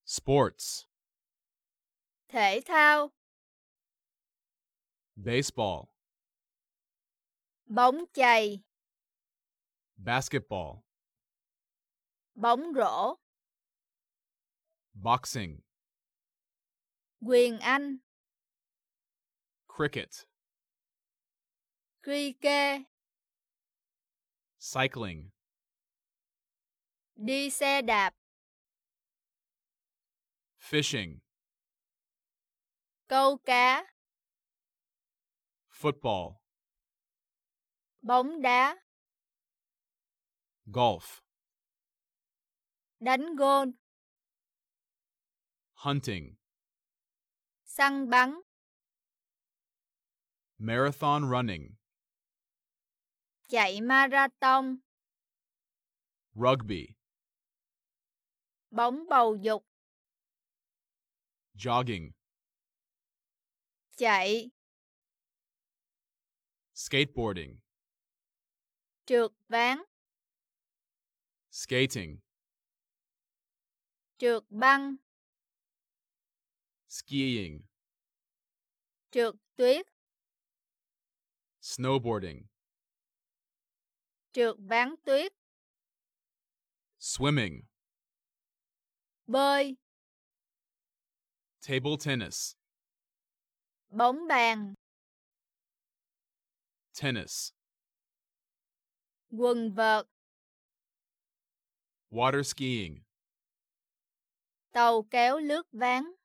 Sports. Thể thao. Baseball. Bóng chày. Basketball. Bóng rổ. Boxing. Quyền Anh. Cricket. Cricket. Cycling. Đi xe đạp. Fishing. Câu cá. Football. Bóng đá. Golf. Đánh golf. Hunting. Săn bắn. Marathon running. Chạy marathon. Rugby. Bóng bầu dục. Jogging. Chạy. Skateboarding. Trượt ván. Skating. Trượt băng. Skiing. Trượt tuyết. Snowboarding. Trượt ván tuyết. Swimming. Bơi. Table tennis. Bóng bàn. Tennis. Quần vợt. Water skiing. Tàu kéo lướt ván.